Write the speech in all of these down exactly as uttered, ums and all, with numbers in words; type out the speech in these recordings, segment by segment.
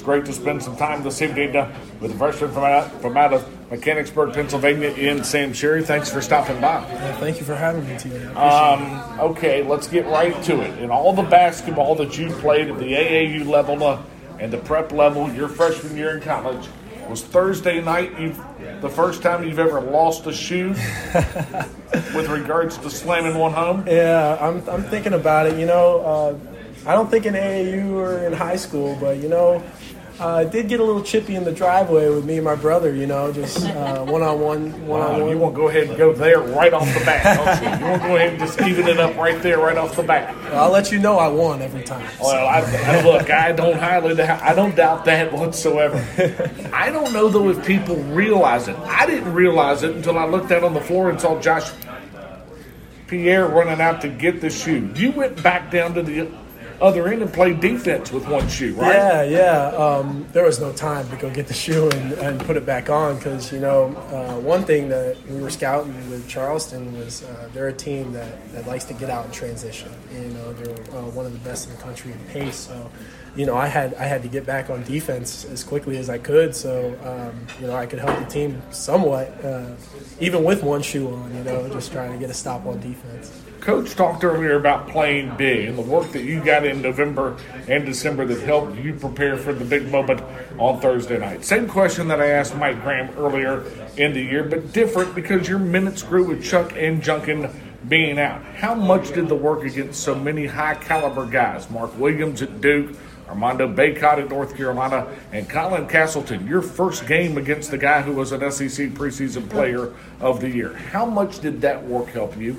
great to spend some time this evening uh, with a freshman from out, from out of Mechanicsburg, Pennsylvania, in Sam Sherry. Thanks for stopping by. Yeah, thank you for having me, T J. Um, okay, let's get right to it. In all the basketball that you played at the A A U level uh, and the prep level, your freshman year in college, was Thursday night you've, the first time you've ever lost a shoe with regards to slamming one home? Yeah, I'm I'm thinking about it. You know, uh, I don't think in A A U or in high school, but, you know, uh, I did get a little chippy in the driveway with me and my brother, you know, just uh, one-on-one, one-on-one. Wow, you want to go ahead and go there right off the bat, don't you? You want to go ahead and just even it up right there, right off the bat. I'll let you know I won every time. So. Well, I, I, look, I don't highly, I don't doubt that whatsoever. I don't know, though, if people realize it. I didn't realize it until I looked out on the floor and saw Josh Pierre running out to get the shoe. You went back down to the other end and played defense with one shoe, right? Yeah, yeah. Um, there was no time to go get the shoe and, and put it back on because, you know, uh, one thing that we were scouting with Charleston was uh, they're a team that, that likes to get out and transition. You know, they're uh, one of the best in the country in pace. So, you know, I had I had to get back on defense as quickly as I could so, um, you know, I could help the team somewhat, uh, even with one shoe on, you know, just trying to get a stop on defense. Coach talked earlier about playing big and the work that you got in November and December that helped you prepare for the big moment on Thursday night. Same question that I asked Mike Graham earlier in the year, but different because your minutes grew with Chuck and Junkin being out. How much did the work against so many high-caliber guys, Mark Williams at Duke, Armando Bacot at North Carolina, and Colin Castleton, your first game against the guy who was an S E C preseason player of the year. How much did that work help you?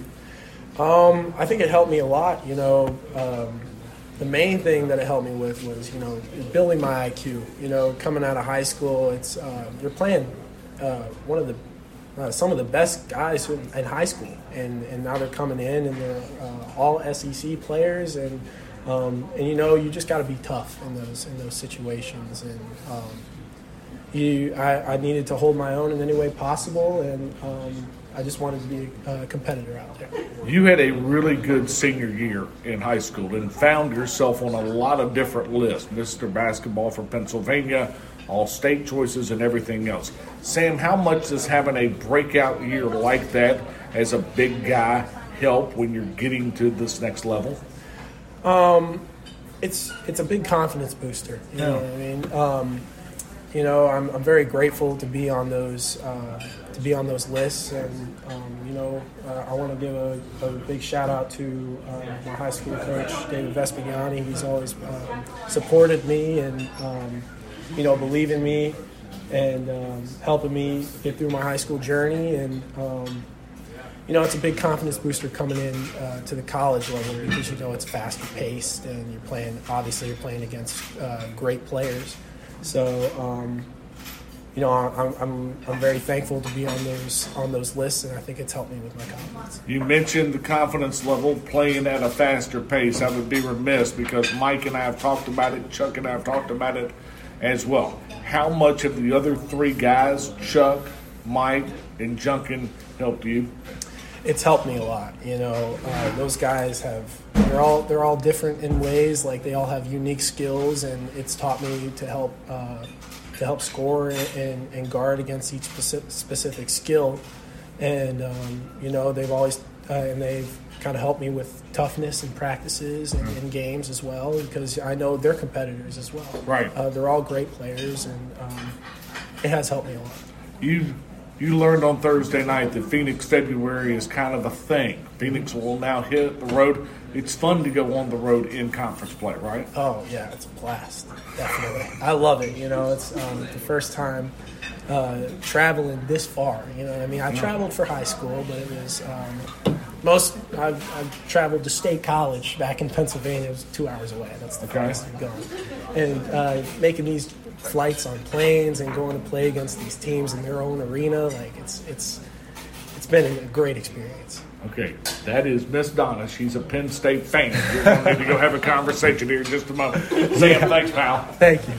Um, I think it helped me a lot. You know, um, the main thing that it helped me with was, you know, building my I Q. You know, coming out of high school, it's uh, you're playing uh, one of the uh, some of the best guys in high school, and, and now they're coming in and they're uh, all S E C players, and um, and you know, you just got to be tough in those in those situations, and um, you I, I needed to hold my own in any way possible, and um, I just wanted to be a competitor out there. You had a really good senior year in high school and found yourself on a lot of different lists. Mister Basketball for Pennsylvania, all-state choices, and everything else. Sam, how much does having a breakout year like that as a big guy help when you're getting to this next level? Um, it's it's a big confidence booster. You know what I mean? Um, you know, I'm I'm very grateful to be on those uh, to be on those lists, and um, you know, uh, I want to give a, a big shout out to uh, my high school coach, David Vespignani. He's always um, supported me and um, you know, believe in me and um, helping me get through my high school journey, and um, you know, it's a big confidence booster coming in uh, to the college level because, you know, it's faster paced and you're playing, obviously you're playing against uh, great players. So, um, you know, I'm, I'm I'm very thankful to be on those on those lists, and I think it's helped me with my confidence. You mentioned the confidence level, playing at a faster pace. I would be remiss because Mike and I have talked about it, Chuck and I have talked about it as well. How much have the other three guys, Chuck, Mike, and Junkin, helped you? It's helped me a lot. You know, uh, those guys have they're all they're all different in ways. Like, they all have unique skills, and it's taught me to help uh, to help score and, and guard against each specific, specific skill. And um, you know, they've always uh, and they've kind of helped me with toughness in practices and in games as well, because I know they're competitors as well. Right. Uh, they're all great players, and um, it has helped me a lot. You you learned on Thursday night that Phoenix February is kind of a thing. Phoenix will now hit the road. It's fun to go on the road in conference play, right? Oh, yeah, it's a blast, definitely. I love it. You know, it's um, the first time uh, traveling this far. You know what I mean? I traveled for high school, but it was um, most – I've, I've traveled to State College back in Pennsylvania. It was two hours away. That's the Okay. farthest I've gone. And uh, making these flights on planes and going to play against these teams in their own arena, like, it's it's it's been a great experience. Okay, that is Miss Donna. She's a Penn State fan. We're going to need to go have a conversation here in just a moment. Sam, thanks, pal. Thank you.